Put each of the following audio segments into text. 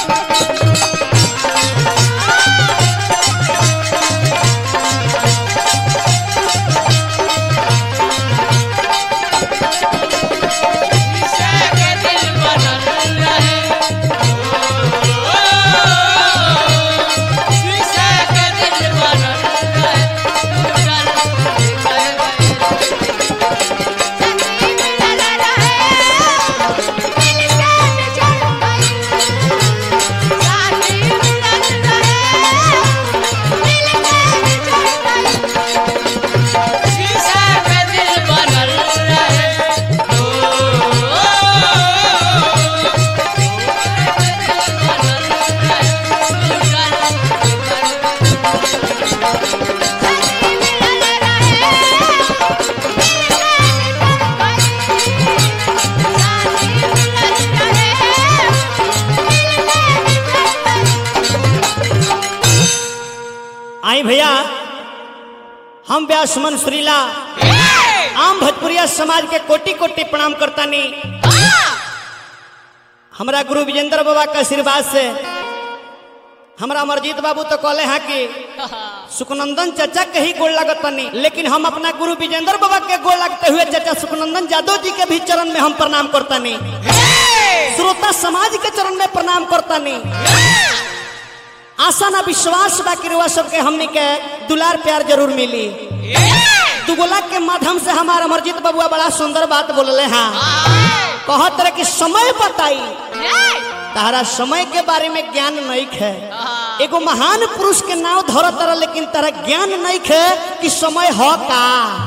आई भैया हम व्यास सुमन सुरीला आम भोजपुरिया समाज के कोटि कोटि प्रणाम करता नहीं। हमारा गुरु विजेंद्र बाबा के आशीर्वाद से हमारा अमरजीत बाबू तो कहले हैं कि सुखनंदन चाचा के ही गोड़ लगता नहीं, लेकिन हम अपना गुरु विजेंद्र बाबा के गोड़ लगते हुए चाचा सुखनंदन यादव जी के भी चरण में हम प्रणाम करता नहीं, श्रोता समाज के चरण में प्रणाम करता नहीं। आशा ना विश्वास बाकी रुआ सबके हमने के दुलार प्यार जरूर मिली। दुगोला के माध्यम से हमारा अमरजीत बाबुआ बड़ा सुंदर बात बोलले हैं, कहत रहे कि समय बताई तारा समय के बारे में ज्ञान नहीं है। एगो महान पुरुष के नाम धरत रहा, लेकिन तारा ज्ञान नहीं है कि समय हो का।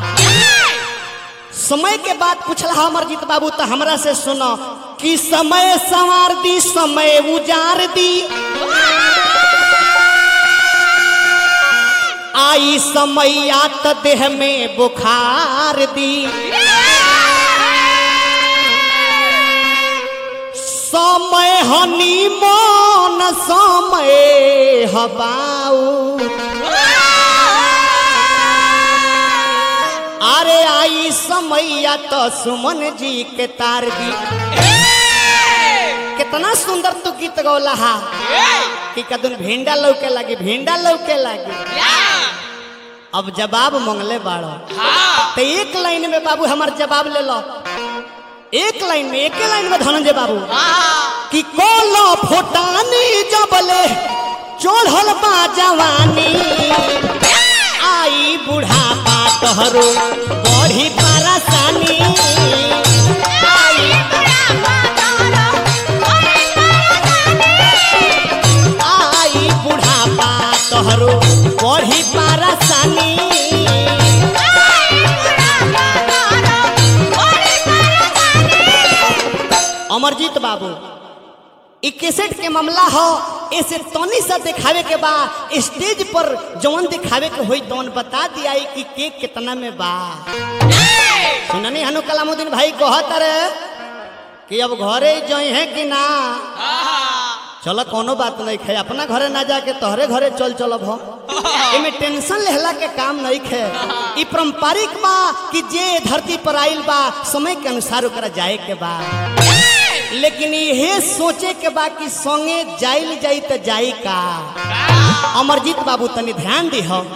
समय के बात पूछला अमरजीत बाबू तो हमरा से सुनो कि समय संवार दी समय उजार दी, आई समैया त देह में बुखार दी। समय हनी मन समय हबाऊ, अरे आई समैया तो सुमन जी के तार दी। कितना सुंदर तू गीत गौला हा कि कदन भिंडा लौके लगी, भिंडा लौके लगी। अब जवाब मंगले बाड़ो तो एक लाइन में बाबू हमार जवाब ले लो, एक लाइन में, एक लाइन में धनंजय बाबू कि कोलो फोटानी जबले चढ़ल बा जवानी, आई बुढ़ापा तोहरो बढ़ी परेशानी। आई बुढ़ापा तोहरो बढ़ी परेशानी। अमरजीत बाबू ई कैसेट के मामला हो, ऐसे तनी सा दिखावे के बा, स्टेज पर जौन दिखावे के होई तौन बता दिया कि केक कितना में बा। सुननी हनु कलामुद्दीन भाई कहत रहे कि अब घरे जाई है कि ना। चलो कोनो बात नहीं है, अपना घरे ना जाके तोहरे घरे चल चलब हो, इमे टेंशन लेहला के काम नहीं है। ई पारंपरिक बा कि जे धरती पर आइल बा समय के अनुसार ओकरा जाए के बा, लेकिन ये सोचे के बा कि संगे जाइल जाई तो जाई का। अमरजीत बाबू तनी ध्यान दी हो।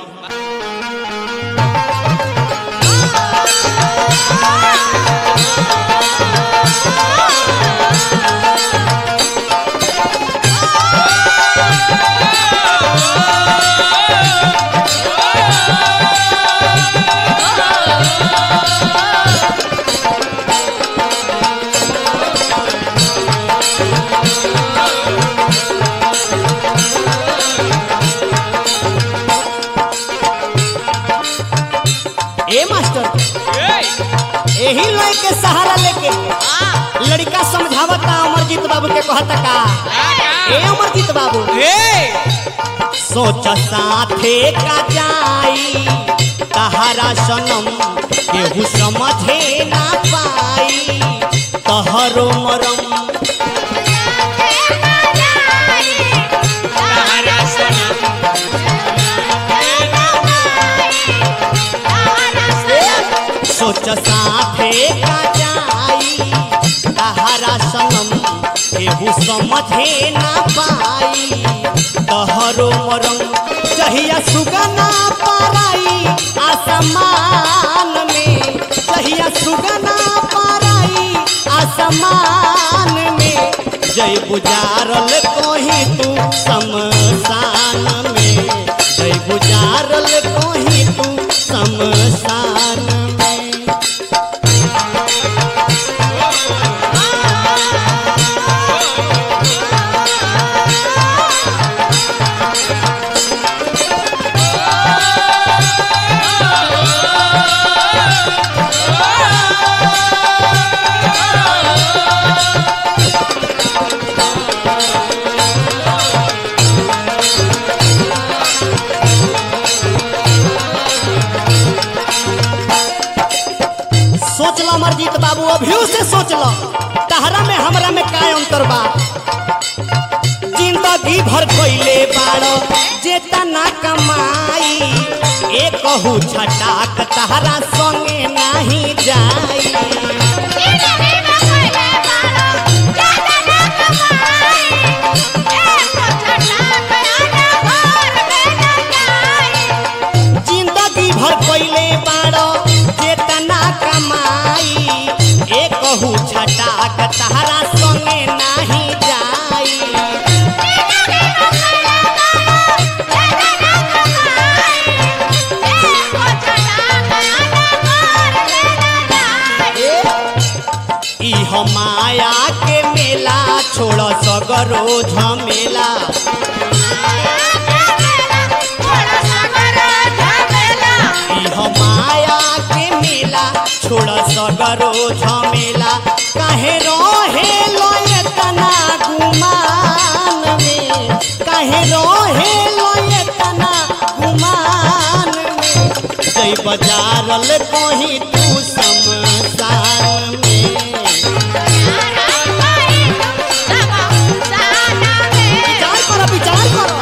यही लय के सहारा लेके लड़का समझावता अमरजीत बाबू के कहता का, ए अमरजीत बाबू सोच साथे का जाई तहरा सनम केहू समझे ना पाई, तहरो मरम सोच साथे का जाई तहरा सनम केहू समझे ना पाई तहरो मरम जहिया सुगना पाराई आसमान में जहिया सुगना पाराई आसमान में जय बुजारल कहीं तू शमशान में जय बुजारल कहीं तू शमशान में। सोच लो अमरजीत बाबू अभियो से सोच लो तहरा में हमरा में का अंतर बा। जिंदगी भर कोइले बाड़ो जेता ना कमाई एक कहू छटाक तहरा संगे नहीं जाई। जिंदगी भर कोइले बाड़ो जेता ना कमाई एक कहू छटाक तहरा संगे नहीं जाई। इह माया के मेला छोड़ सगरो झमेला इह माया के मेला छोड़ सगरो झमेला काहे रहे लो एतना गुमान में काहे रहे लो एतना गुमान में जय बजारल कहीं तू शमशान में। विचार करो विचार करो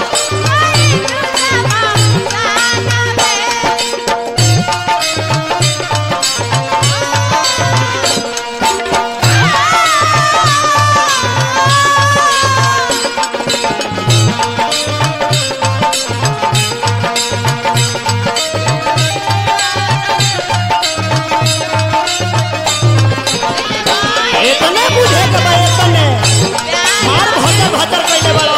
इतने बुझे के बा इतने मार भतर भतर कइले बड़ो।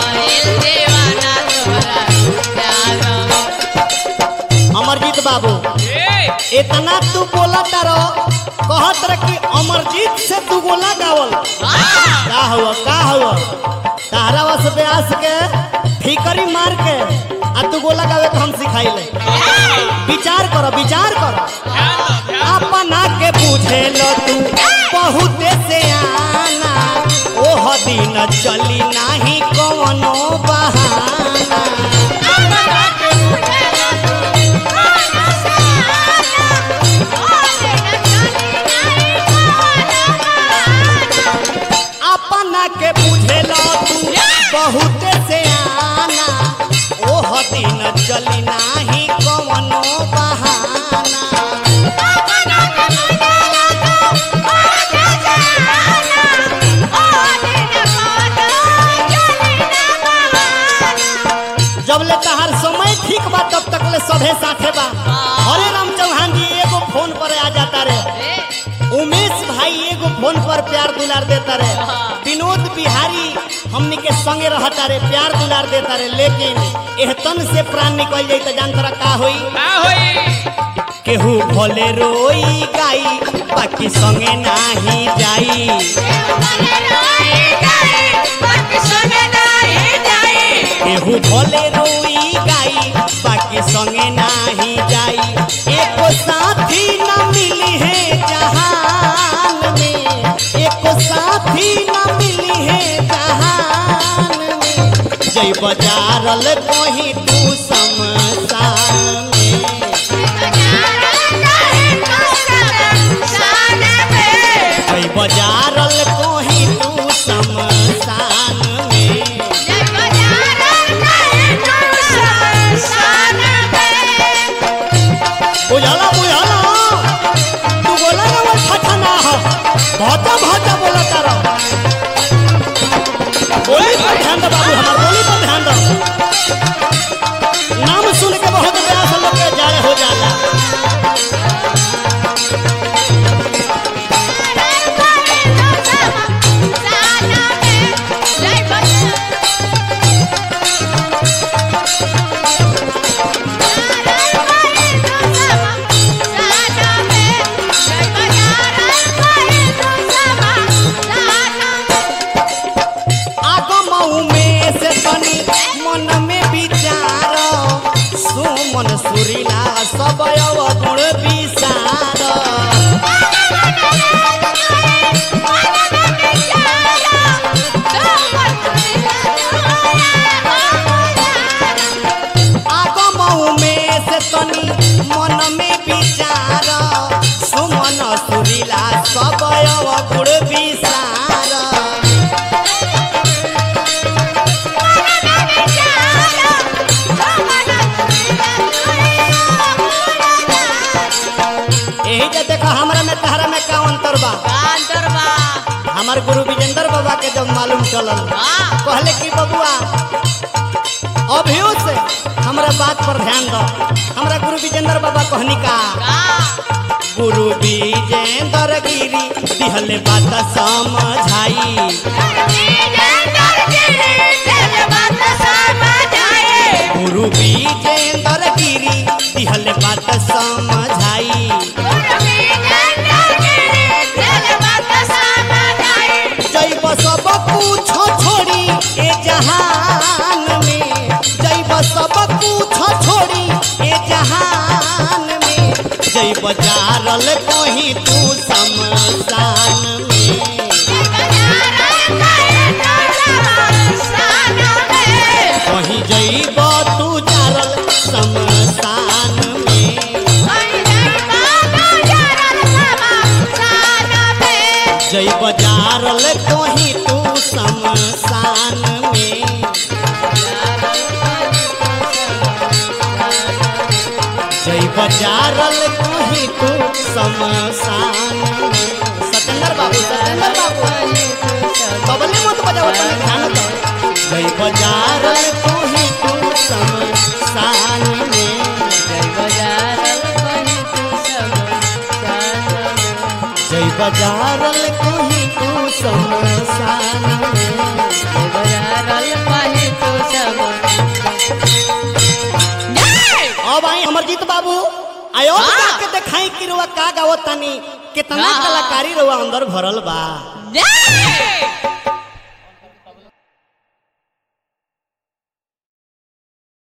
अमरजीत बाबू इतना तू बोला तारो कहत रह कि अमरजीत से तू गोला गावल का हुआ तारा वस ब्यास के ठीकरी मार के आ तू गोला गावे तो हम सिखाइले। विचार करो अपना के बुझे लो तू बहुत से आना ओह दिन चली नाही कवनो बहाना। अपना के बुझे लो तू बहुत से आना ओह दिन चली नाही कवनो बहाना। जब ले तहार समय ठीक बा तब तक ले सभे साथे बा। हरे राम चौहान जी एगो फोन पर आ जाता रे उमेश भाई एगो फोन पर प्यार दुलार देता रे विनोद बिहारी हमनी के संगे रहता रे प्यार दुलार देता रे लेकिन एहतन से प्राण निकल जाई त जान तोरा का होई केहू भले रोई गाई बाकी संगे नाही जाई। केहू भले रोई गाई बाकी संगे नाही जाई। एको साथी न मिली है जहान में एको साथी न मिली है जहान में जय बजारल कहीं तू शमशान में। जय बजारल कहीं तू शमशान में। बुझाला तू बोला ना वो छठना हो भाता भाता बोला तारा बोली पर ध्यान दो बाबू, हमार बोली पर ध्यान दो। नाम सुन के बहुत प्यास लोग के जाए हो जाला। मन में विचार सुमन सुरीला सब गुण विसार। आगमऊ में से तनी मन में विचार सुमन सुरीला सब गुण विसार। देखो हमरा में तहरा में का अंतर बा? हमार गुरु विजेंद्र बाबा के जब मालूम चलल कहले कि बबुआ अभियो से हमरा बात पर ध्यान दो। हमरा गुरु विजेंद्र बाबा कहनी का गुरु विजेंद्र गिरी दिहले बात समझाई। गुरु विजेंद्र गिरी दिहले बात समझाई। जैब सब कुछ छोड़ी ए जहान में, जैब सब कुछ छोड़ी ए जहान में, जैब जारल कहीं तू शमशान में। कहीं जैब तू जारल शमशान में। जैब जारल कहीं तू शमशान में। जैब जारल कहीं तू शमशान में। सतेंद्र बाबू, सतेंद्र बाबू बबले मत बजाओ, तुम ध्यान दो। जैब जारल कहीं तू शमशान में। जैब जारल कहीं तू शमशान में। अब आई अमरजीत बाबू आयो के देखाई कि रुआ का गावत तानी, कितना कलाकारी रुआ अंदर भरल बा।